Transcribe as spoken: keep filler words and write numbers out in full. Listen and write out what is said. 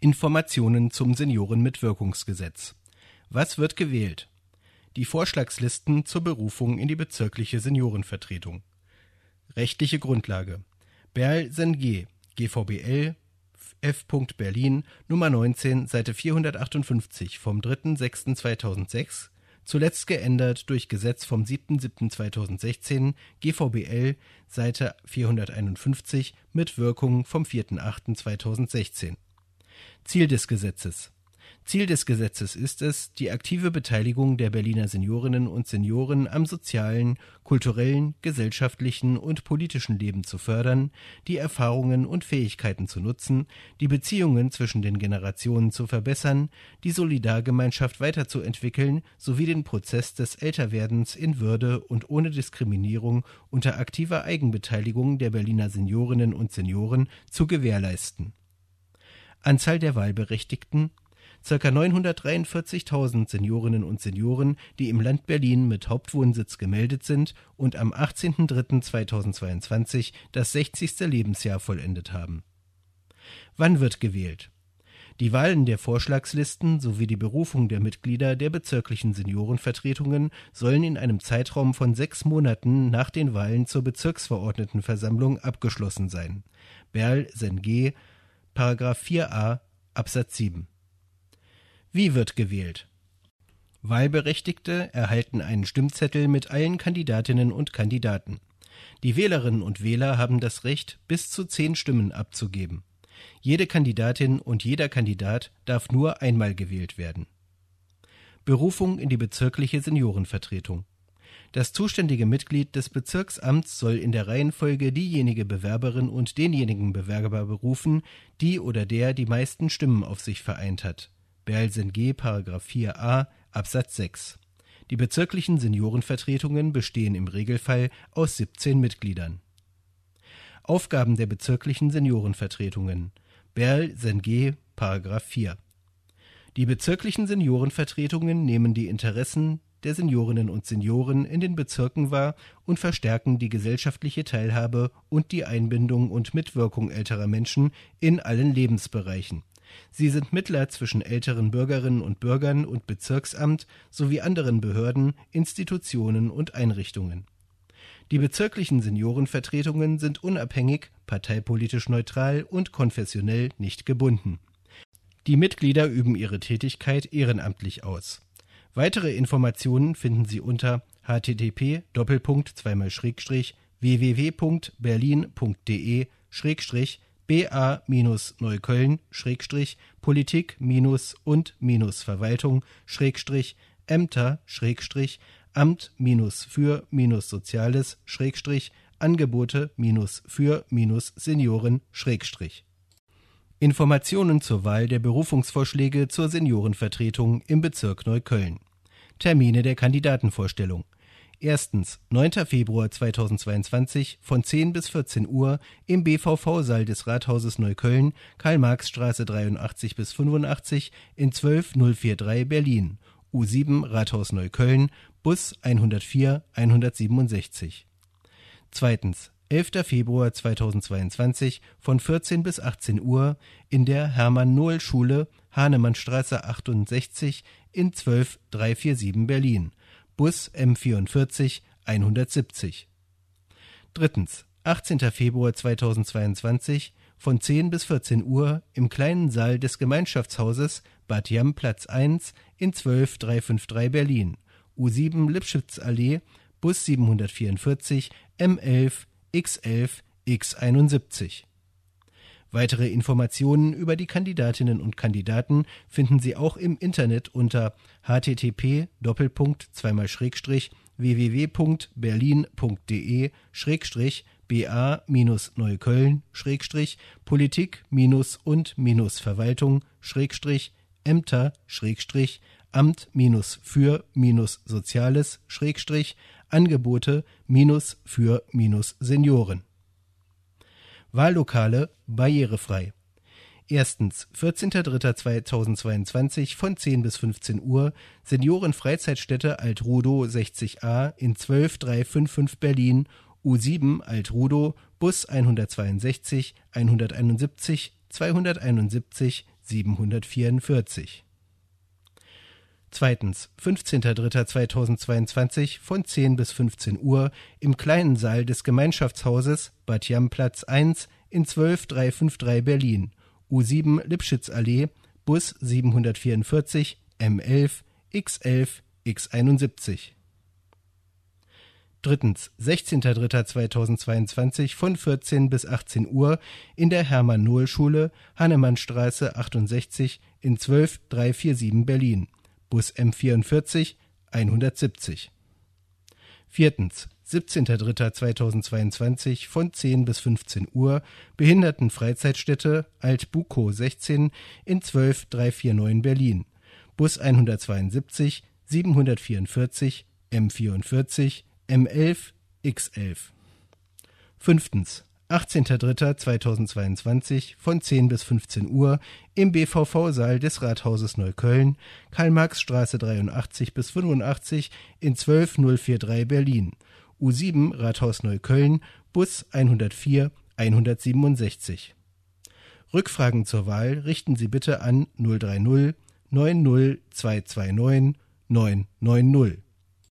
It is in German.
Informationen zum Seniorenmitwirkungsgesetz. Was wird gewählt? Die Vorschlagslisten zur Berufung in die bezirkliche Seniorenvertretung. Rechtliche Grundlage: Berl-Senge, G V B L, F. Berlin, Nummer neunzehn, Seite vierhundertachtundfünfzig vom dritter sechster zweitausendsechs, zuletzt geändert durch Gesetz vom siebter siebter zweitausendsechzehn, G V B L, Seite vierhunderteinundfünfzig, mit Wirkung vom vierter achter zweitausendsechzehn. Ziel des Gesetzes: Ziel des Gesetzes ist es, die aktive Beteiligung der Berliner Seniorinnen und Senioren am sozialen, kulturellen, gesellschaftlichen und politischen Leben zu fördern, die Erfahrungen und Fähigkeiten zu nutzen, die Beziehungen zwischen den Generationen zu verbessern, die Solidargemeinschaft weiterzuentwickeln sowie den Prozess des Älterwerdens in Würde und ohne Diskriminierung unter aktiver Eigenbeteiligung der Berliner Seniorinnen und Senioren zu gewährleisten. Anzahl der Wahlberechtigten: Circa neunhundertdreiundvierzigtausend Seniorinnen und Senioren, die im Land Berlin mit Hauptwohnsitz gemeldet sind und am achtzehnter dritter zweitausendzweiundzwanzig das sechzigste Lebensjahr vollendet haben. Wann wird gewählt? Die Wahlen der Vorschlagslisten sowie die Berufung der Mitglieder der bezirklichen Seniorenvertretungen sollen in einem Zeitraum von sechs Monaten nach den Wahlen zur Bezirksverordnetenversammlung abgeschlossen sein. Berl-Senge, Paragraph vier a, Absatz sieben. Wie wird gewählt? Wahlberechtigte erhalten einen Stimmzettel mit allen Kandidatinnen und Kandidaten. Die Wählerinnen und Wähler haben das Recht, bis zu zehn Stimmen abzugeben. Jede Kandidatin und jeder Kandidat darf nur einmal gewählt werden. Berufung in die bezirkliche Seniorenvertretung. Das zuständige Mitglied des Bezirksamts soll in der Reihenfolge diejenige Bewerberin und denjenigen Bewerber berufen, die oder der die meisten Stimmen auf sich vereint hat. Berl-Senge, Paragraph vier a, Absatz sechs. Die bezirklichen Seniorenvertretungen bestehen im Regelfall aus siebzehn Mitgliedern. Aufgaben der bezirklichen Seniorenvertretungen. Berl-Senge, Paragraph vier. Die bezirklichen Seniorenvertretungen nehmen die Interessen der Seniorinnen und Senioren in den Bezirken wahr und verstärken die gesellschaftliche Teilhabe und die Einbindung und Mitwirkung älterer Menschen in allen Lebensbereichen. Sie sind Mittler zwischen älteren Bürgerinnen und Bürgern und Bezirksamt sowie anderen Behörden, Institutionen und Einrichtungen. Die bezirklichen Seniorenvertretungen sind unabhängig, parteipolitisch neutral und konfessionell nicht gebunden. Die Mitglieder üben ihre Tätigkeit ehrenamtlich aus. Weitere Informationen finden Sie unter h t t p Doppelpunkt zweimal Schrägstrich w w w punkt berlin punkt d e Schrägstrich B A Neukölln Schrägstrich Politik minus und minus Verwaltung Schrägstrich Ämter Schrägstrich Amt minus für minus Soziales Schrägstrich Angebote minus für minus Senioren Schrägstrich. Informationen zur Wahl der Berufungsvorschläge zur Seniorenvertretung im Bezirk Neukölln. Termine der Kandidatenvorstellung. Erstens, neunter Februar zweitausendzweiundzwanzig von zehn bis vierzehn Uhr im B V V-Saal des Rathauses Neukölln, Karl-Marx-Straße dreiundachtzig bis fünfundachtzig in zwölf null drei Berlin, U sieben Rathaus Neukölln, Bus hundertvier hundertsiebenundsechzig. Zweitens, elfter Februar zweitausendzweiundzwanzig von vierzehn bis achtzehn Uhr in der Hermann-Nohl-Schule, Hahnemannstraße achtundsechzig in zwölf dreihundertsiebenundvierzig Berlin, Bus M vierundvierzig hundertsiebzig. Drittens, achtzehnter Februar zweitausendzweiundzwanzig von zehn bis vierzehn Uhr im kleinen Saal des Gemeinschaftshauses Bad Jamm Platz eins in zwölf dreihundertdreiundfünfzig Berlin, U sieben Lipschitzallee, Bus siebenhundertvierundvierzig M elf X elf X einundsiebzig. Weitere Informationen über die Kandidatinnen und Kandidaten finden Sie auch im Internet unter h t t p Doppelpunkt zweimal Schrägstrich w w w punkt berlin punkt d e Schrägstrich B A Neukölln Schrägstrich Politik minus und minus Verwaltung Schrägstrich Ämter Schrägstrich Amt minus für minus Soziales Schrägstrich Angebote minus für minus Senioren. Wahllokale barrierefrei. Erstens, vierzehnter dritter zweitausendzweiundzwanzig von zehn bis fünfzehn Uhr Seniorenfreizeitstätte Alt-Rudow sechzig a in zwölf dreihundertfünfundfünfzig Berlin, U sieben Alt-Rudow, Bus hundertzweiundsechzig hunderteinundsiebzig zweihunderteinundsiebzig siebenhundertvierundvierzig. Zweitens, fünfzehnter dritter zweitausendzweiundzwanzig von zehn bis fünfzehn Uhr im kleinen Saal des Gemeinschaftshauses Bad Jamplatz eins in zwölf drei fünf drei Berlin, U sieben Lipschitzallee, Bus siebenhundertvierundvierzig M elf X elf X einundsiebzig. Drittens, sechzehnter dritter zweitausendzweiundzwanzig von vierzehn bis achtzehn Uhr in der Hermann-Nohl-Schule, Hannemannstraße achtundsechzig in zwölf drei vier sieben Berlin, Bus M vierundvierzig hundertsiebzig. Viertens, siebzehnter dritter zweitausendzweiundzwanzig von zehn bis fünfzehn Uhr Behindertenfreizeitstätte Alt-Bukow sechzehn in zwölf drei vier neun Berlin, Bus hundertzweiundsiebzig siebenhundertvierundvierzig M vierundvierzig M elf X elf. Fünftens, achtzehnter dritter zweitausendzweiundzwanzig von zehn bis fünfzehn Uhr im B V V-Saal des Rathauses Neukölln, Karl-Marx-Straße dreiundachtzig bis fünfundachtzig in zwölf null vier drei Berlin, U sieben Rathaus Neukölln, Bus hundertvier hundertsiebenundsechzig. Rückfragen zur Wahl richten Sie bitte an null drei null neun null zwei zwei neun neun neun null.